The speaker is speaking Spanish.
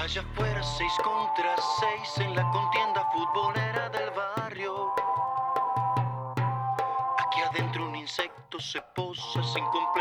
Allá afuera 6 contra 6 en la contienda futbolera del barrio. Aquí adentro un insecto se posa sin complejo.